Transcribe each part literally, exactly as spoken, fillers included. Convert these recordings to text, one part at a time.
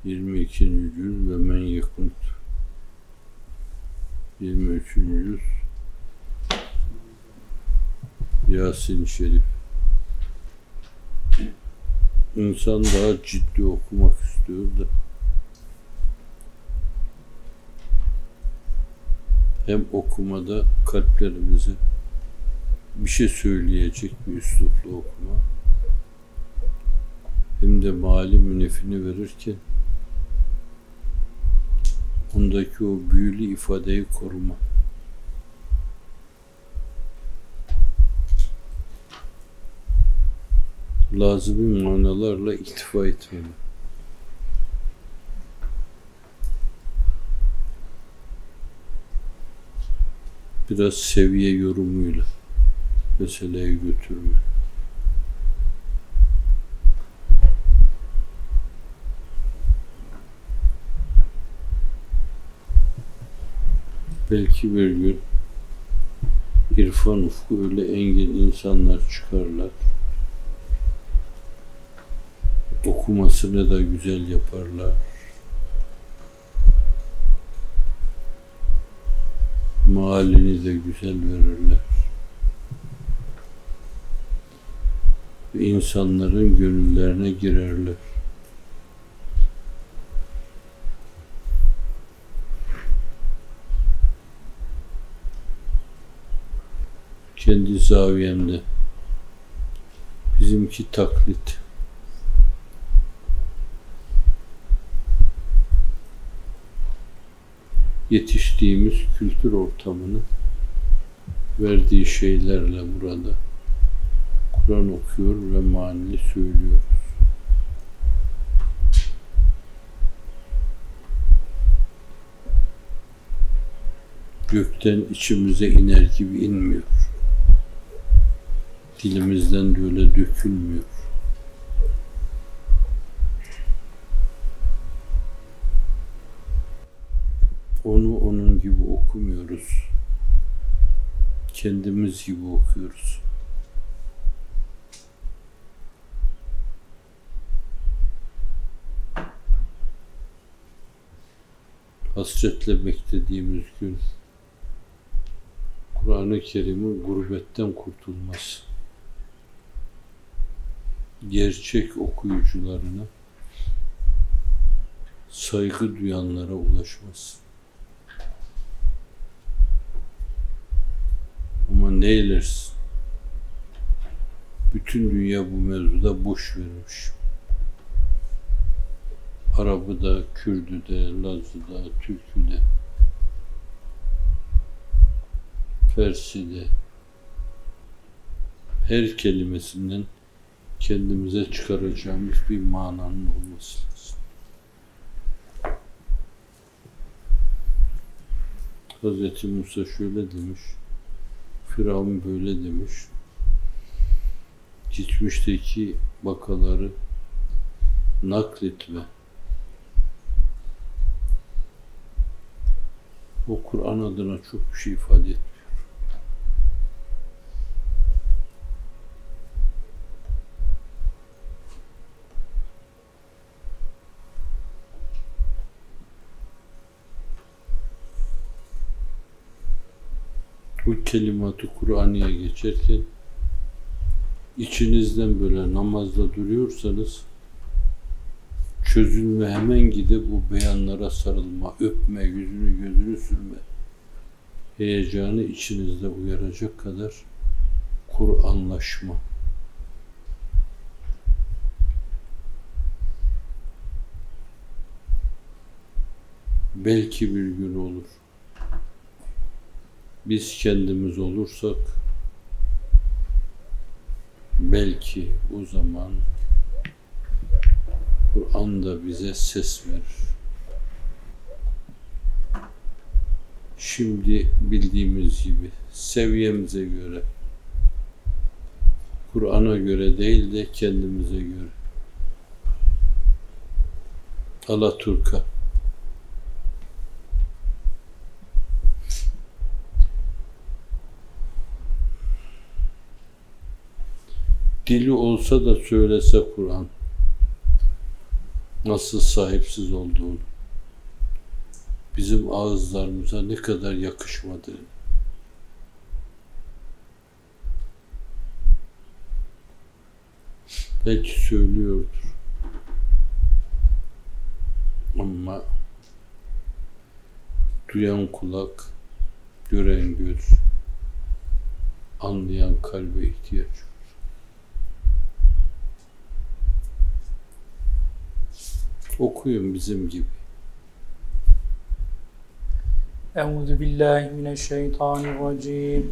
yirmi ikinci cüz ve men yekut. yirmi üçüncü cüz Yasin-i Şerif. İnsan daha ciddi okumak istiyor da hem okumada kalplerimize bir şey söyleyecek bir üslupla okuma, hem de mali münefini verirken ondaki o büyülü ifadeyi koruma. Lazımi manalarla iktifa etmeli. Biraz seviye yorumuyla meseleyi götürme. Belki bir gün irfan ufku öyle engin insanlar çıkarlar, okumasını da güzel yaparlar, mealini de güzel verirler ve insanların gönüllerine girerler. Kendi zaviyemde bizimki taklit. Yetiştiğimiz kültür ortamını verdiği şeylerle burada Kur'an okuyor ve manini söylüyoruz. Gökten içimize iner gibi inmiyor. Dilimizden de öyle dökülmüyor. Onu onun gibi okumuyoruz. Kendimiz gibi okuyoruz. Hasretle beklediğimiz gün Kur'an-ı Kerim'in gurbetten kurtulması, gerçek okuyucularına, saygı duyanlara ulaşması. Ama ne eylersin? Bütün dünya bu mevzuda boş vermiş. Arabı da, Kürdü de, Lazı da, Türk'ü de, Pers'i de, her kelimesinden kendimize çıkaracağımız bir mananın olması lazım. Hazreti Musa şöyle demiş, Firavun böyle demiş, geçmişteki vakaları nakletme. O Kur'an adına çok bir şey ifade etmiyor. Bu kelimat-ı Kur'an'ya geçerken içinizden böyle namazda duruyorsanız çözülme hemen gidip bu beyanlara sarılma, öpme, yüzünü gözünü sürme heyecanı içinizde uyaracak kadar Kur'anlaşma. Belki bir gün olur. Biz kendimiz olursak belki o zaman Kur'an da bize ses verir. Şimdi bildiğimiz gibi seviyemize göre, Kur'an'a göre değil de kendimize göre. Alaturka. Dili olsa da söylese Kur'an, nasıl sahipsiz olduğunu, bizim ağızlarımıza ne kadar yakışmadığını, belki söylüyordur. Ama duyan kulak, gören göz, anlayan kalbe ihtiyaç var. Okuyun bizim gibi. Euzu billahi mineşşeytanirracim.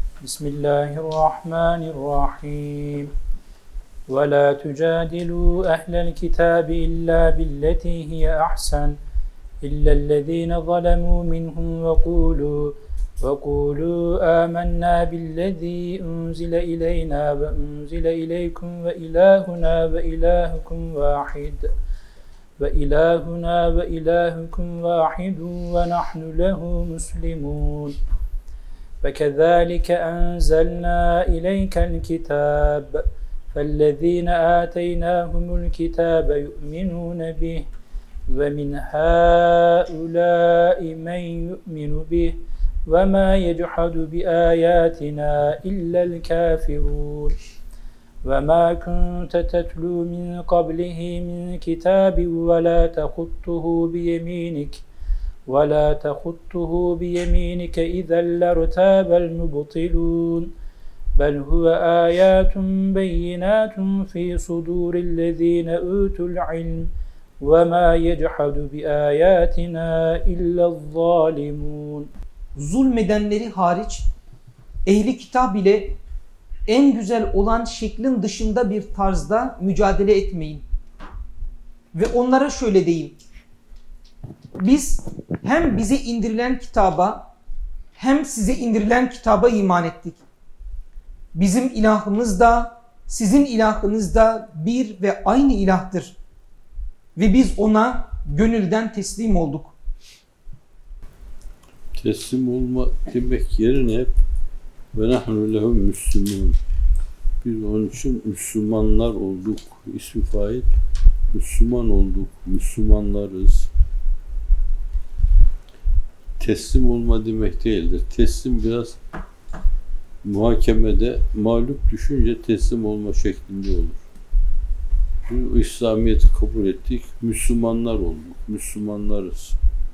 Bismillahirrahmanirrahim. Ve la tujadilu ehlel kitabi illa billeti hiye ahsen illellezine zalemu minhum ve kulu ve kulu amennâ billezî unzile ileyna ve unzile ileykum ve ilâhuna ve ilâhukum vâhid ve ilâhuna ve ilâhukum vâhidun ve nahnu lehu muslimun. Ve kezâlike enzelnâ ileykel kitâb fellezîne âteynâhumul kitâbe yu'minûne bih ve min hâulâi men yu'minu bih ve mâ yechadu bi âyâtinâ illel kâfirûn. وَمَا كُنْتَ تَتْلُو مِنْ قَبْلِهِ مِنْ كِتَابٍ وَلَا تَخُطُّهُ بِيَمِينِكَ وَلَا تَخُطُّهُ بِيَمِينِكَ إِذًا لَارْتَابَ الْمُبْطِلُونَ بَلْ هُوَ آيَاتٌ بَيِّنَاتٌ فِي صُدُورِ الَّذِينَ أُوتُوا الْعِلْمَ وَمَا يَجْحَدُ بِآيَاتِنَا إِلَّا الظَّالِمُونَ. Zulmedenleri hariç ehli kitap ile en güzel olan şeklin dışında bir tarzda mücadele etmeyin. Ve onlara şöyle deyin: biz hem bize indirilen kitaba hem size indirilen kitaba iman ettik. Bizim ilahımız da sizin ilahınız da bir ve aynı ilahtır. Ve biz ona gönülden teslim olduk. Teslim olma demek yerine hep ve nahnu lehu müslümun. Biz onun için Müslümanlar olduk. İsmi fail Müslüman olduk. Müslümanlarız. Teslim olma demek değildir. Teslim biraz muhakemede mağlup düşünce teslim olma şeklinde olur. Biz İslamiyet'i kabul ettik. Müslümanlar olduk. Müslümanlarız.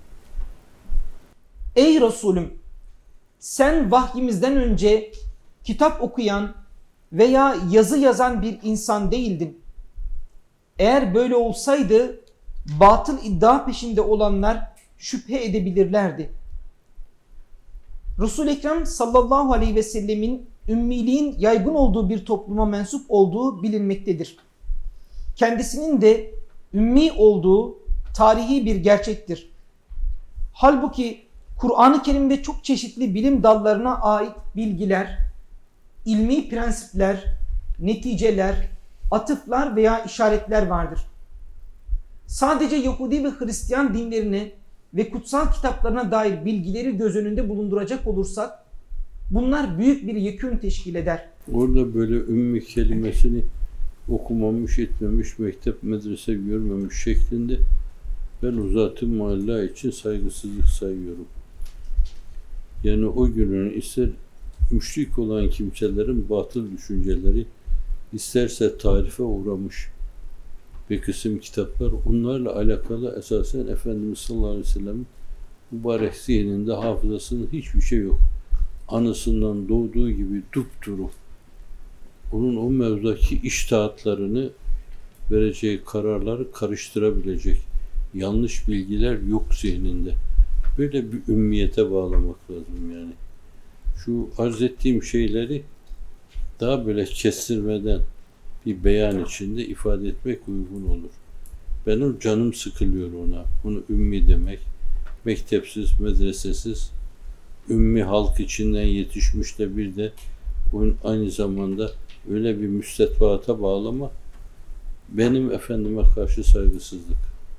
Ey Resulüm! Sen vahyimizden önce kitap okuyan veya yazı yazan bir insan değildin. Eğer böyle olsaydı batıl iddia peşinde olanlar şüphe edebilirlerdi. Resul-i Ekrem sallallahu aleyhi ve sellemin ümmiliğin yaygın olduğu bir topluma mensup olduğu bilinmektedir. Kendisinin de ümmi olduğu tarihi bir gerçektir. Halbuki Kur'an-ı Kerim'de çok çeşitli bilim dallarına ait bilgiler, ilmi prensipler, neticeler, atıflar veya işaretler vardır. Sadece Yahudi ve Hristiyan dinlerine ve kutsal kitaplarına dair bilgileri göz önünde bulunduracak olursak, bunlar büyük bir yekün teşkil eder. Orada böyle ümmi kelimesini okumamış, etmemiş, mektep, medrese görmemiş şeklinde ben o Zat-ı Mualla için saygısızlık sayıyorum. Yani o günün ister müşrik olan kimselerin batıl düşünceleri, isterse tarife uğramış bir kısım kitaplar, onlarla alakalı esasen Efendimiz sallallahu aleyhi ve sellem'in mübarek zihninde, hafızasında hiçbir şey yok. Anısından doğduğu gibi dupduru. Onun o mevzudaki içtihatlarını, vereceği kararları karıştırabilecek yanlış bilgiler yok zihninde. Böyle bir ümmiyete bağlamak lazım yani. Şu arz ettiğim şeyleri daha böyle kestirmeden bir beyan içinde ifade etmek uygun olur. Benim canım sıkılıyor ona. Bunu ümmi demek. Mektepsiz, medresesiz, ümmi halk içinden yetişmiş de bir de onun aynı zamanda öyle bir müstetvaata bağlama benim efendime karşı saygısızlık.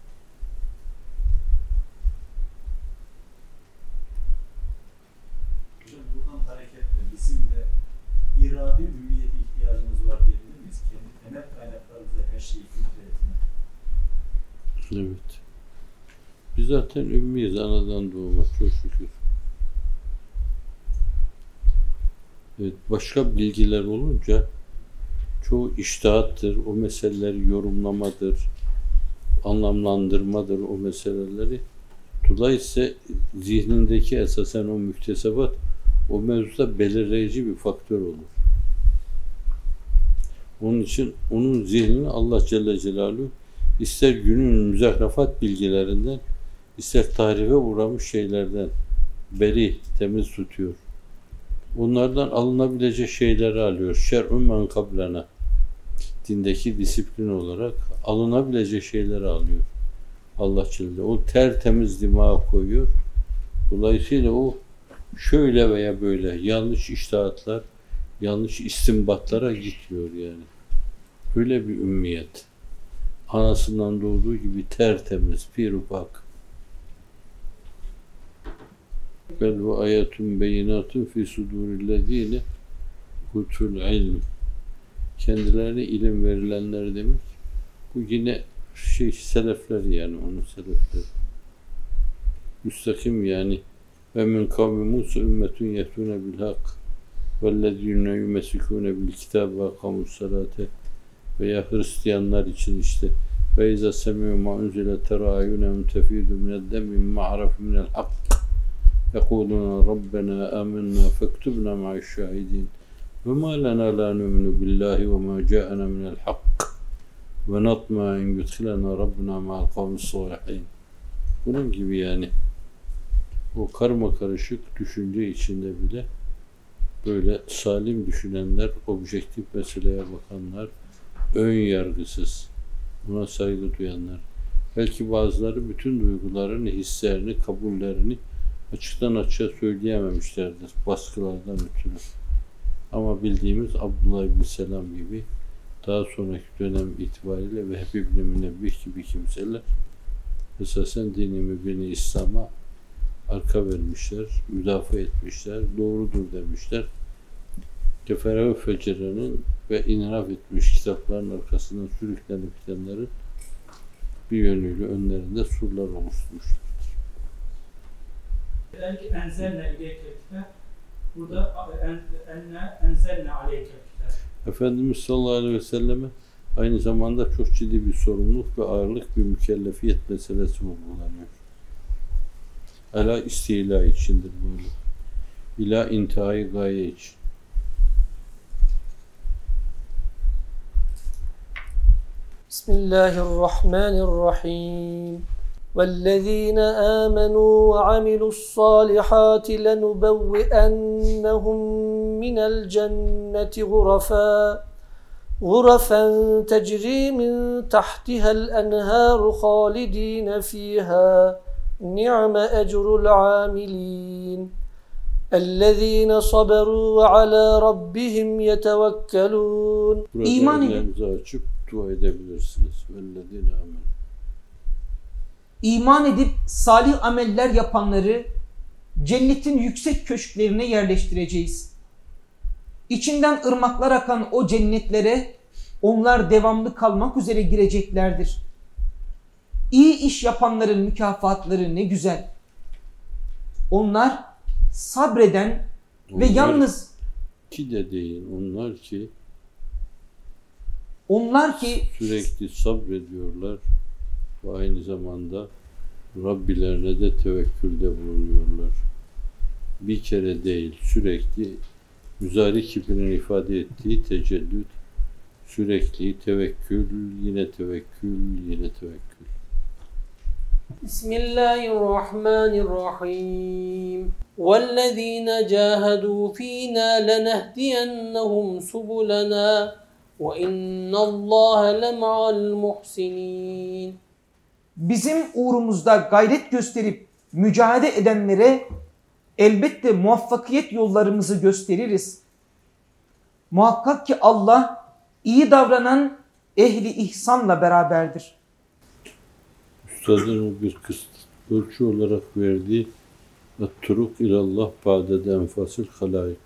Hocam buradan hareketle bizim de iradi ümmiyete ihtiyacımız var diyebilir miyiz? Kendi temel kaynaklarımızda her şeyi filtre etme. Evet. Biz zaten ümmiyiz anadan doğma çok şükür. Evet, başka bilgiler olunca çoğu içtihattır, o meseleleri yorumlamadır, anlamlandırmadır o meseleleri. Dolayısıyla zihnindeki esasen o müktesebat o mevzuda belirleyici bir faktör olur. Onun için onun zihnini Allah Celle Celaluhu ister günün müzakrafat bilgilerinden, ister tahrife uğramış şeylerden beri, temiz tutuyor. Onlardan alınabilecek şeyleri alıyor. Şer'un men kablena. Dindeki disiplin olarak alınabilecek şeyleri alıyor. Allah Celle. O tertemiz dimağa koyuyor. Dolayısıyla o şöyle veya böyle yanlış içtihatlar, yanlış istinbatlara gitmiyor yani. Öyle bir ümmiyet. Anasından doğduğu gibi tertemiz, pir ufak. Bel ve ayetun beyinatun fi sudurillezine utul ilm. Kendilerine ilim verilenler demek. Bu yine şey selefler yani onun selefleri. Müstakim yani. Ve min kavmi Musa ümmetun yehtune bil hak. Vellezine yumessikune bil kitab ve kamus salate. Veya Hristiyanlar için işte ve izâ semî'û mâ unzile terâ a'yunuhum tefîdu mined-demi mimma arafû minel hak. يقولون ربنا آمنا فاكتبنا مع الشاهدين وما لنا لا نؤمن بالله وما جاءنا من الحق ونطمع أن يدخلنا ربنا مع القوم الصالحين. Bunun gibi yani o karma karışık düşünce içinde bile böyle salim düşünenler, objektif meseleye bakanlar, ön yargısız, buna saygı duyanlar. Belki bazıları bütün duygularını, hislerini, kabullerini açıktan açığa söyleyememişlerdir baskılardan ötürü. Ama bildiğimiz Abdullah ibn Selam gibi daha sonraki dönem itibariyle ve Vehbi ibn Münebbih gibi kimseler esasen dini mübini İslam'a arka vermişler, müdafaa etmişler, doğrudur demişler. Kefere ve Fecere'nin ve inhiraf etmiş kitapların arkasından sürüklenip gidenlerin bir yönüyle önlerinde surlar oluşturmuşlar. Belki enzelne ileyke kitap. Burada enne enzelne aleyke kitap. Efendimiz sallallahu aleyhi ve selleme aynı zamanda çok ciddi bir sorumluluk ve ağırlık bir mükellefiyet meselesi vurgulanıyor. Ela istila içindir böyle. İla intihai gaye için. Bismillahirrahmanirrahim. وَالَّذ۪ينَ آمَنُوا وَعَمِلُوا الصَّالِحَاتِ لَنُبَوِّئَنَّهُمْ مِنَ الْجَنَّةِ غُرَفًا غُرَفًا تَجْرِي مِنْ تَحْتِهَا الْأَنْهَارُ خَالِد۪ينَ ف۪يهَا نِعْمَ أَجْرُ الْعَامِلِينَ اَلَّذ۪ينَ صَبَرُوا وَعَلَى رَبِّهِمْ يَتَوَكَّلُونَ. Burada İman ellerinizi açıp dua edebilirsiniz. وَالَّذ۪ينَ آمَنُوا. İman edip salih ameller yapanları cennetin yüksek köşklerine yerleştireceğiz. İçinden ırmaklar akan o cennetlere onlar devamlı kalmak üzere gireceklerdir. İyi iş yapanların mükafatları ne güzel. Onlar sabreden Onlar ve yalnız ki de değil, onlar ki onlar ki sürekli sabrediyorlar ve aynı zamanda Rabbilerine de tevekkülde bulunuyorlar. Bir kere değil, sürekli müzari kipinin ifade ettiği tecellüt, sürekli tevekkül, yine tevekkül, yine tevekkül. Bismillahirrahmanirrahim. وَالَّذ۪ينَ جَاهَدُوا ف۪ينَا لَنَهْدِيَنَّهُمْ سُبُلَنَا وَاِنَّ اللّٰهَ لَمَعَ الْمُحْسِنِينَ. bizim uğrumuzda gayret gösterip mücadele edenlere elbette muvaffakiyet yollarımızı gösteririz. Muhakkak ki Allah iyi davranan ehli ihsanla beraberdir. Üstadın o bir kısıt ölçü olarak verdiği "Turuk ilallah ba'de enfasıl halayık."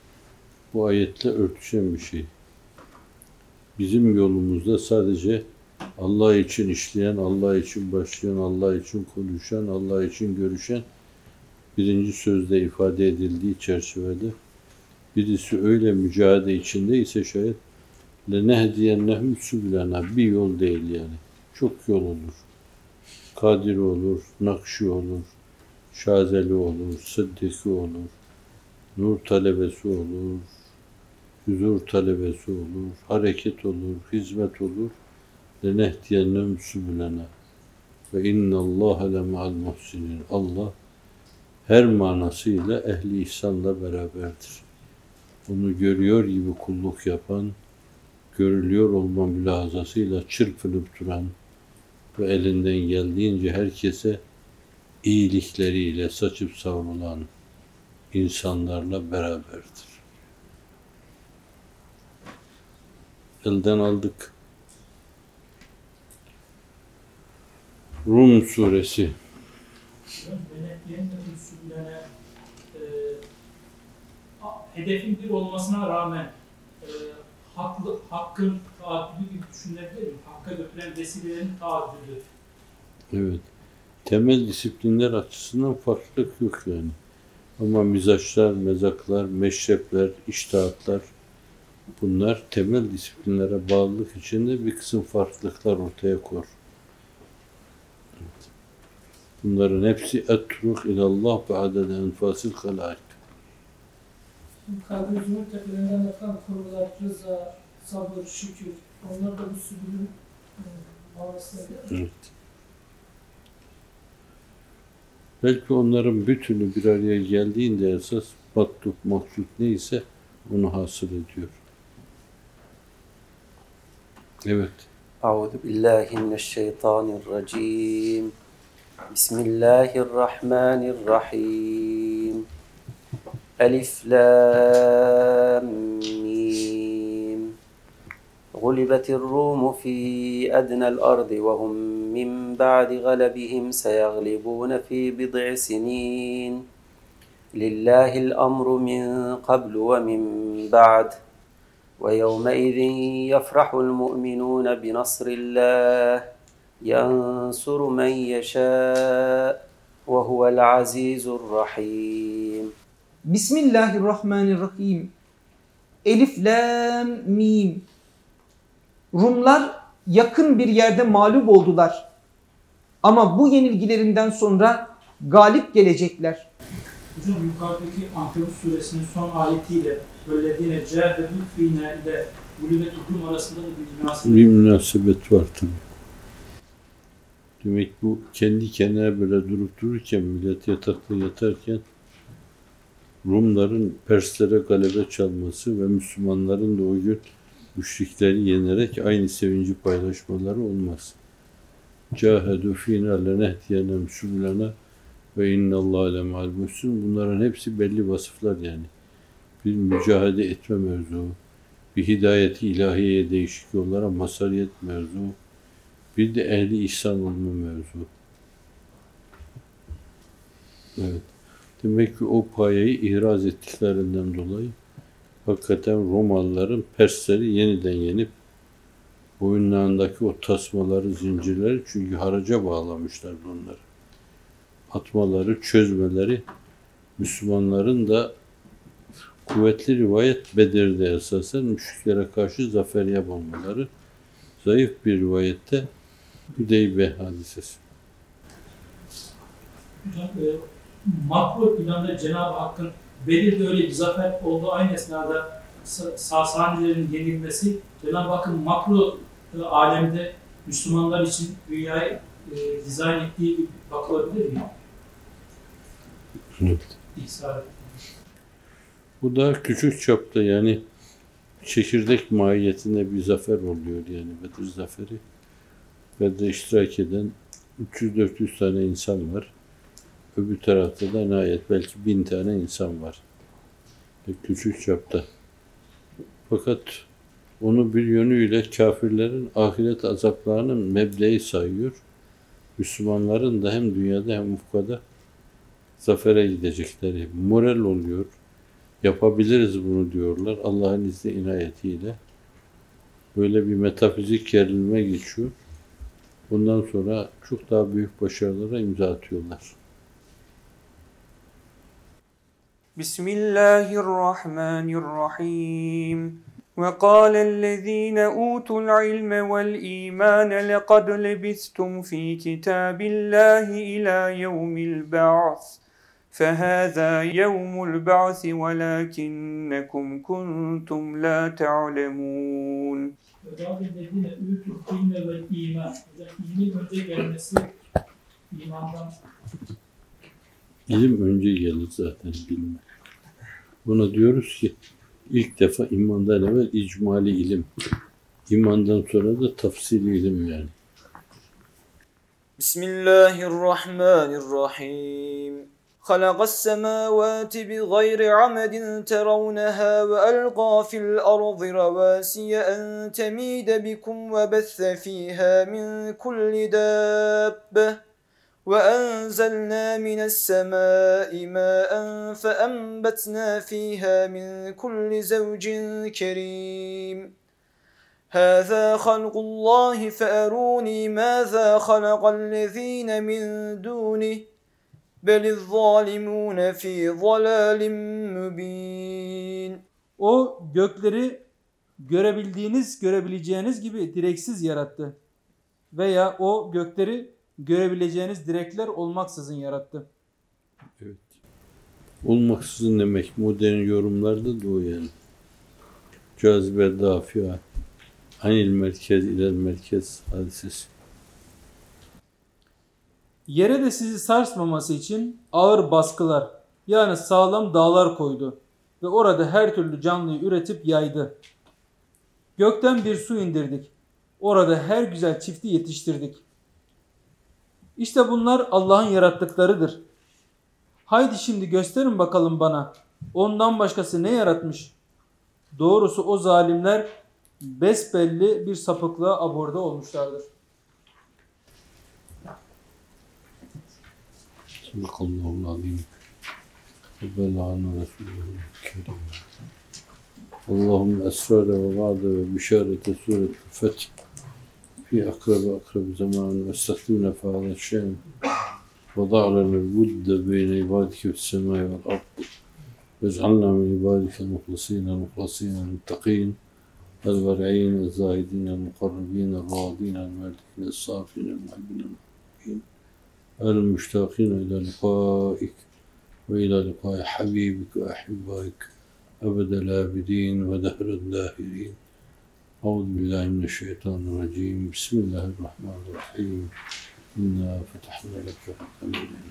Bu ayetle örtüşen bir şey. Bizim yolumuzda sadece Allah için işleyen, Allah için başlayan, Allah için konuşan, Allah için görüşen birinci sözde ifade edildiği çerçevede birisi öyle mücadele içinde ise şayet lenehdiyennehum sübülena bir yol değil yani. Çok yol olur. Kadiri olur, Nakşi olur, Şazeli olur, Sıddiki olur, Nur talebesi olur, huzur talebesi olur, hareket olur, hizmet olur. Lenehdiyennehum sübülena ve innallâhe lema'al muhsinin. Allah her manasıyla ehli ihsanla beraberdir. Onu görüyor gibi kulluk yapan, görülüyor olma mülahazasıyla çırpınıp duran ve elinden geldiğince herkese iyilikleriyle saçıp savrulan insanlarla beraberdir. Elden aldık. Rum suresi. Denetlerin usulüne e, hedefin bir olmasına rağmen e, haklı, hakkın taaddüdü gibi düşünülebilir mi? Hakka götüren vesilelerin taaddüdü. Evet. Temel disiplinler açısından farklılık yok yani. Ama mizaçlar, mezaklar, meşrepler, iştahatlar bunlar temel disiplinlere bağlılık içinde bir kısım farklılıklar ortaya koyar. Evet. Bunların hepsi et-turuk ilallah ve adede enfasil halaik. Kalbimizin tepelerinden akan konular, rıza, sabır, şükür, onlar da bu sübülün manasına gelir. Evet. Belki onların bütünü bir araya geldiğinde esas matlub, maksud neyse onu hasıl ediyor. Evet. Euzu billahi mineşşeytanirracim. Bismillahirrahmanirrahim. Elif lam mim. غُلِبَتِ الرُّومُ فِي أَدْنَى الْأَرْضِ وَهُمْ مِنْ بَعْدِ غَلَبِهِمْ سَيَغْلِبُونَ فِي بِضْعِ سِنِينَ لِلَّهِ الْأَمْرُ مِنْ قَبْلُ وَمِنْ بَعْدُ وَيَوْمَئِذٍ يَفْرَحُ الْمُؤْمِنُونَ بِنَصْرِ اللَّهِ يَنْصُرُ مَنْ يَشَاءُ وَهُوَ الْعَزِيزُ الرَّحِيمُ. Bismillahirrahmanirrahim. Elif, lam, mim. Rumlar yakın bir yerde mağlup oldular. Ama bu yenilgilerinden sonra galip gelecekler. Hocam yukarıdaki Ankebut suresinin son ayetiyle söylediğine cehedü fîne ile gulübet hüküm arasında da bir münasebet. Bir münasebet var tabii. Demek bu kendi kendine böyle durup dururken, millet yatakta yatarken Rumların Perslere galebe çalması ve Müslümanların da o gün müşrikleri yenerek aynı sevinci paylaşmaları olmaz. Cahedü fînâ lenehdiyenem sübülena ve innallâhe lemâl muhsin. Bunların hepsi belli vasıflar yani. Bir mücadele etme mevzu, bir hidayeti ilahiyeye değişik yollara masariyet mevzu, bir de ehli ihsan olma mevzu. Evet. Demek ki o payeyi ihraz ettiklerinden dolayı hakikaten Romalıların Persleri yeniden yenip boyunlarındaki o tasmaları, zincirleri çünkü haraca bağlamışlardı onları. Atmaları, çözmeleri Müslümanların da kuvvetli rivayet Bedir'de esasen müşriklere karşı zafer yapmaları, zayıf bir rivayette Hüdeybiye hadisesi. Hocam e, makro planda Cenab-ı Hakk'ın Bedir'de öyle bir zafer olduğu aynı esnada Sasanilerin yenilmesi Cenab-ı Hakk'ın makro e, alemde Müslümanlar için dünyayı e, dizayn ettiği bir bakılabilir mi? Evet. İhsar. Bu da küçük çapta yani çekirdek mahiyetinde bir zafer oluyor yani Bedir zaferi. Bedir'de iştirak eden üç yüz dört yüz tane insan var. Öbür tarafta da nihayet belki bin tane insan var. Küçük çapta. Fakat onu bir yönüyle kafirlerin ahiret azaplarının mebleği sayıyor. Müslümanların da hem dünyada hem ufkada zafere gidecekleri moral oluyor. Yapabiliriz bunu diyorlar Allah'ın izni inayetiyle. Böyle bir metafizik gerilme geçiyor. Bundan sonra çok daha büyük başarılara imza atıyorlar. Bismillahirrahmanirrahim. وقال الذين أوتوا العلم والإيمان لقد لبثتم في كتاب الله إلى يوم البعث فهذا يوم البعث ولكنكم كنتم لا تعلمون. Dediğine üyütül ilme ve iman. İlmin önce gelmesi imandan. İlim önce gelir zaten, bilme. Buna diyoruz ki ilk defa imandan evvel icmali ilim. İmandan sonra da tafsili ilim yani. Bismillahirrahmanirrahim. خلق السماوات بغير عمد ترونها وألقى في الأرض رواسي أن تميد بكم وبث فيها من كل دابة وأنزلنا من السماء ماء فأنبتنا فيها من كل زوج كريم هذا خلق الله فأروني ماذا خلق الذين من دونه بل الظالمون في ضلال مبين. O gökleri görebildiğiniz, görebileceğiniz gibi direksiz yarattı. Veya o gökleri görebileceğiniz direkler olmaksızın yarattı. Evet. Olmaksızın demek modern yorumlarda da o yani. Cazibe dafia, anil merkez ilel merkez hadisesi. Yere de sizi sarsmaması için ağır baskılar, yani sağlam dağlar koydu ve orada her türlü canlıyı üretip yaydı. Gökten bir su indirdik. Orada her güzel çifti yetiştirdik. İşte bunlar Allah'ın yarattıklarıdır. Haydi şimdi gösterin bakalım bana. Ondan başkası ne yaratmış? Doğrusu o zalimler besbelli bir sapıklığa aborde olmuşlardır. Sadakallahu azim. Belâna Resulü'nün kerim. Allahümme esrâre ve va'de ve bişârete sûret-ül feth fi akrabi akrabi zamanı ve estahlimne fâle şe'm ve da'lel vudde beyne ibadike fissemâi vel ardı ve ec'alna min ibadike muhlasîne muhlasîne muttakîn el-ver'în el-zâhidîn el-mukarrabîn el-râdîn el-merdîn el-sâfîn el-muhibbîn el-muhibbîn المشتاقين إلى لقائك وإلى لقاء حبيبك وأحبائك أبد الآبدين ودهر الداهرين. أعوذ بالله من الشيطان الرجيم. بسم الله الرحمن الرحيم. إنا فتحنا لك فتحا مبينا.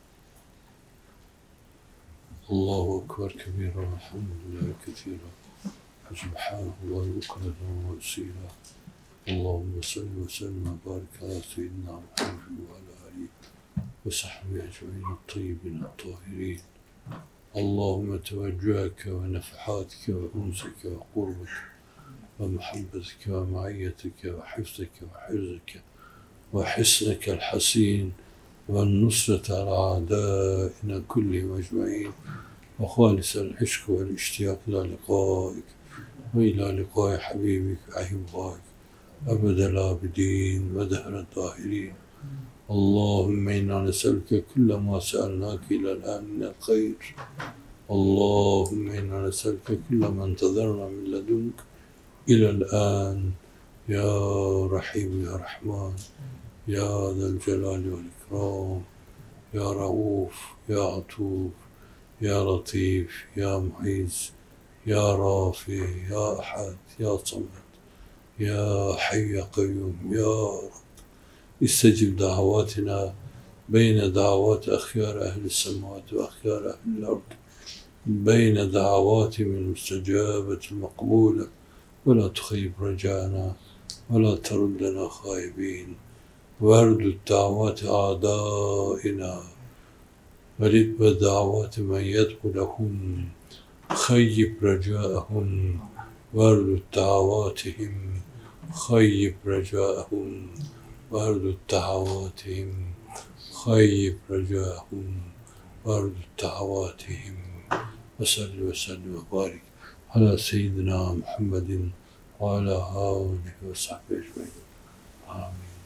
الله أكبر كبيرا والحمد لله كثيرا سبحان الله بكرة وأصيلا. اللهم صل وسلم وبارك على سيدنا محمد وعلى آله وصحبه أجمعين الطيبين الطاهرين. اللهم توجهك ونفحاتك وأنسك وقربك ومحبتك ومعيتك وحفظك وحرزك وحسنك الحسين والنصرة على أعدائنا كلهم أجمعين وخالص العشق والاشتياق إلى لقائك وإلى لقاء حبيبك وأحبائك أبد العابدين ودهر الطاهرين. اللهم إنا نسألك كل ما سألناك إلى الآن من الخير. اللهم إنا نسألك كل ما انتظرنا من لدنك إلى الآن يا رحيم يا رحمن يا ذا الجلال والإكرام يا رؤوف يا عطوف يا لطيف يا معز يا رافع يا أحد يا صمد يا حي يا قيوم يا رب استجب دعواتنا بين دعوات أخيار أهل السماوات وأخيار أهل الأرض بين دعواتهم المستجابة المقبولة ولا تخيب رجانا ولا تردنا خائبين وارد الدعوات أعدائنا ورد دعوات من يدخلهم خيب رجاءهم وارد دعواتهم خيب رجاءهم وارد دعواتهم خيب رجاءهم وارد دعواتهم وصل وسلم وبارك على سيدنا محمد وعلى آله وصحبه أجمعين. آمين.